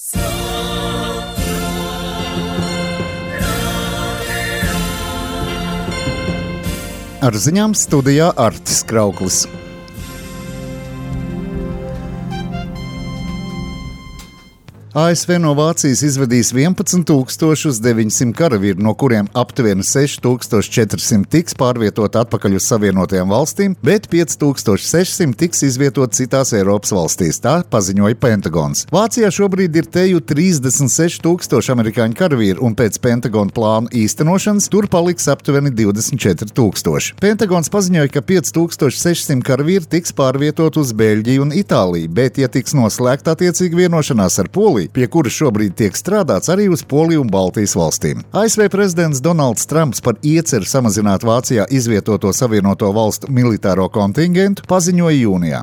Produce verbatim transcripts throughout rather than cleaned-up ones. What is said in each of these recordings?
Ar ziņām studijā Artis Krauklis. A S V no Vācijas izvedīs vienpadsmit tūkstošus deviņsimt karavīru, no kuriem aptuveni seši tūkstoši četri simti tiks pārvietot atpakaļ uz Savienotajām valstīm, bet pieci tūkstoši seši simti tiks izvietot citās Eiropas valstīs, tā paziņoja Pentagons. Vācijā šobrīd ir teju trīsdesmit seši tūkstoši amerikāņu karavīru, un pēc Pentagona plānu īstenošanas tur paliks aptuveni divdesmit četri tūkstoši. Pentagons paziņoja, ka pieci tūkstoši seši simti karavīri tiks pārvietot uz Beļģiju un Itāliju, bet, ja tiks noslēgta attiecīga vienošanās ar Poliju, pie kuras šobrīd tiek strādāts arī uz Poliju un Baltijas valstīm. A S V prezidents Donalds Trumps par ieceru samazināt Vācijā izvietoto Savienoto valstu militāro kontingentu paziņoja jūnijā.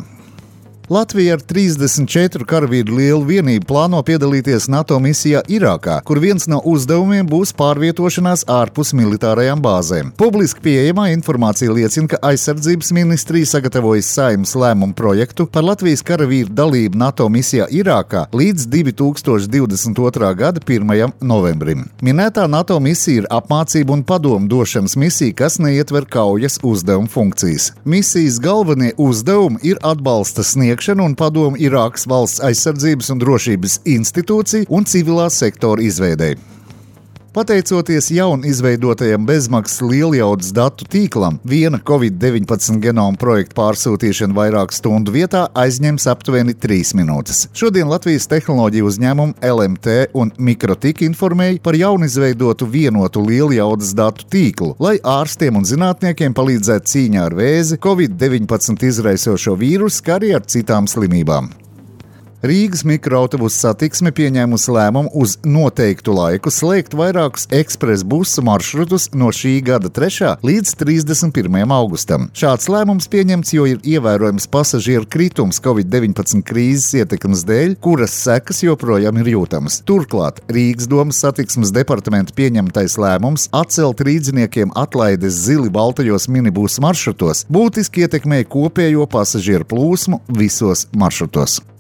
Latvija ar trīsdesmit četru karavīru lielu vienību plāno piedalīties NATO misijā Irākā, kur viens no uzdevumiem būs pārvietošanās ārpus militārajām bāzēm. Publiski pieejamā informācija liecina, ka aizsardzības ministrija sagatavojas Saeimas lēmumu projektu par Latvijas karavīru dalību NATO misijā Irākā līdz divi tūkstoši divdesmit otrā gada pirmajam novembrim. Minētā NATO misija ir apmācību un padomu došanas misija, kas neietver kaujas uzdevumu funkcijas. Misijas galvenie uzdevumi ir atbalsta sniegšana un padomu Irākas valsts aizsardzības un drošības institūciju un civilā sektora izveidei. Pateicoties jaun izveidotajam bezmaksas lieljaudas datu tīklam, viena covid deviņpadsmit genoma projekta pārsūtīšana vairāku stundu vietā aizņems aptuveni trīs minūtes. Šodien Latvijas tehnoloģiju uzņēmumu L M T un Mikrotik informēja par jaunu izveidotu vienotu lieljaudas datu tīklu, lai ārstiem un zinātniekiem palīdzētu cīņā ar vēzi, covid deviņpadsmit izraisošo vīrusu, kā arī ar citām slimībām. Rīgas mikroautobusu satiksme pieņēmusi lēmumu uz noteiktu laiku slēgt vairākus ekspresa busu maršrutus no šī gada trešā līdz trīsdesmit pirmajam augustam. Šāds lēmums pieņemts, jo ir ievērojams pasažieru kritums covid deviņpadsmit krīzes ietekmes dēļ, kuras sekas joprojām ir jūtamas. Turklāt Rīgas domas satiksmes departamenta pieņemtais lēmums atcelt rīdziniekiem atlaides zili baltajos minibusu maršrutos būtiski ietekmēja kopējo pasažieru plūsmu visos maršrutos.